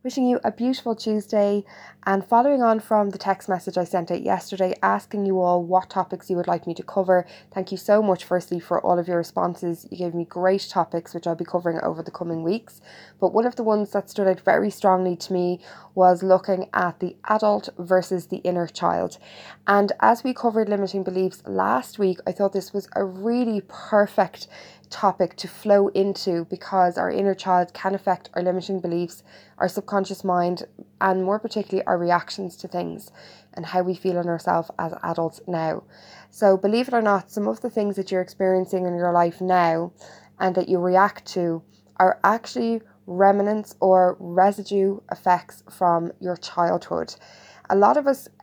Wishing you a beautiful Tuesday, and following on from the text message I sent out yesterday asking you all what topics you would like me to cover. Thank you so much firstly for all of your responses. You gave me great topics which I'll be covering over the coming weeks, but one of the ones that stood out very strongly to me was looking at the adult versus the inner child. And as we covered limiting beliefs last week, I thought this was a really perfect topic to flow into, because our inner child can affect our limiting beliefs, our subconscious mind, and more particularly our reactions to things and how we feel in ourselves as adults now. So believe it or not, some of the things that you're experiencing in your life now and that you react to are actually remnants or residue effects from your childhood. A lot of us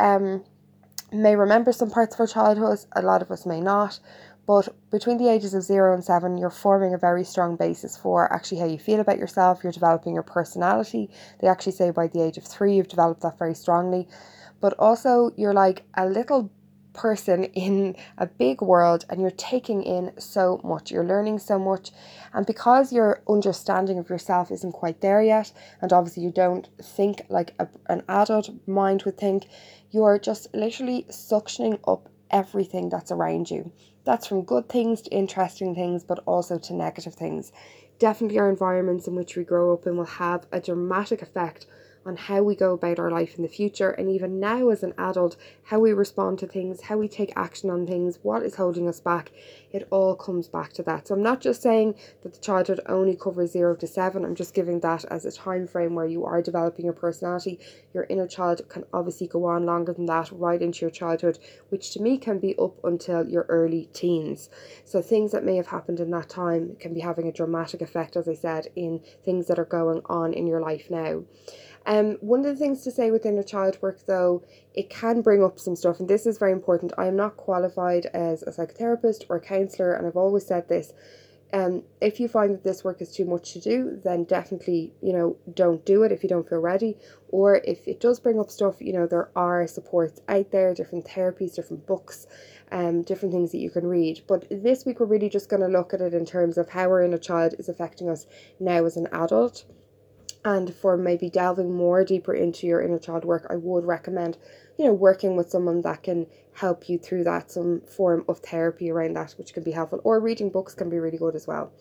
may remember some parts of our childhood, a lot of us may not. But between the ages of 0 and 7, you're forming a very strong basis for actually how you feel about yourself. You're developing your personality. They actually say by the age of 3, you've developed that very strongly. But also, you're like a little person in a big world, and you're taking in so much. You're learning so much. And because your understanding of yourself isn't quite there yet, and obviously you don't think like an adult mind would think, you're just literally suctioning up everything that's around you. That's from good things to interesting things, but also to negative things. Definitely our environments in which we grow up in will have a dramatic effect on how we go about our life in the future, and even now as an adult, how we respond to things, how we take action on things, what is holding us back. It all comes back to that. So I'm not just saying that the childhood only covers 0 to 7. I'm just giving that as a time frame where you are developing your personality. Your inner child can obviously go on longer than that, right into your childhood, which to me can be up until your early teens. So things that may have happened in that time can be having a dramatic effect, as I said, in things that are going on in your life now. One of the things to say with inner child work, though, it can bring up some stuff, and this is very important. I am not qualified as a psychotherapist or a counsellor, and I've always said this. If you find that this work is too much to do, then definitely, don't do it if you don't feel ready. Or if it does bring up stuff, there are supports out there, different therapies, different books, different things that you can read. But this week we're really just going to look at it in terms of how our inner child is affecting us now as an adult. And for maybe delving more deeper into your inner child work, I would recommend, working with someone that can help you through that, some form of therapy around that, which can be helpful, or reading books can be really good as well.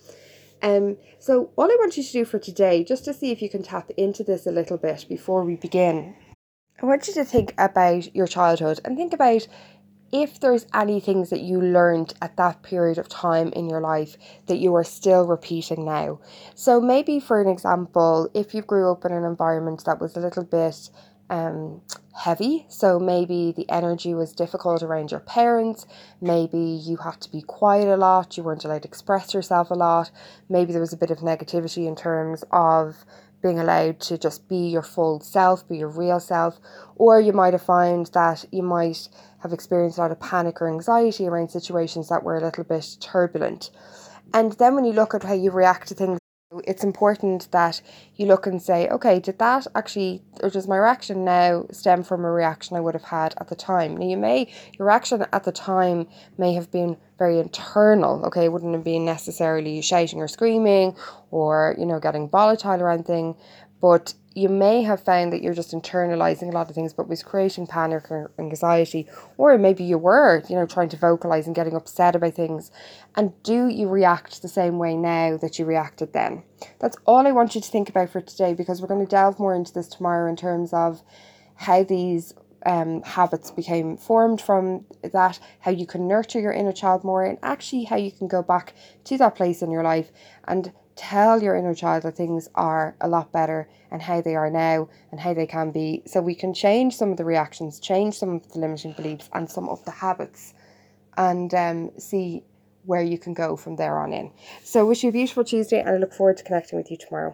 So all I want you to do for today, just to see if you can tap into this a little bit before we begin, I want you to think about your childhood and think about if there's any things that you learned at that period of time in your life that you are still repeating now. So maybe, for an example, if you grew up in an environment that was a little bit heavy, so maybe the energy was difficult around your parents, maybe you had to be quiet a lot, you weren't allowed to express yourself a lot, maybe there was a bit of negativity in terms of being allowed to just be your full self, be your real self, or you might have found that you might have experienced a lot of panic or anxiety around situations that were a little bit turbulent. And then when you look at how you react to things, it's important that you look and say, okay, did that actually, or does my reaction now stem from a reaction I would have had at the time? Now, your reaction at the time may have been very internal, okay? It wouldn't have been necessarily shouting or screaming or, getting volatile around things, but you may have found that you're just internalizing a lot of things, but was creating panic or anxiety, or maybe you were, trying to vocalize and getting upset about things. And do you react the same way now that you reacted then? That's all I want you to think about for today, because we're going to delve more into this tomorrow in terms of how these habits became formed from that, how you can nurture your inner child more, and actually how you can go back to that place in your life and tell your inner child that things are a lot better and how they are now and how they can be, so we can change some of the reactions, change some of the limiting beliefs and some of the habits, and see where you can go from there on in. So wish you a beautiful Tuesday, and I look forward to connecting with you tomorrow.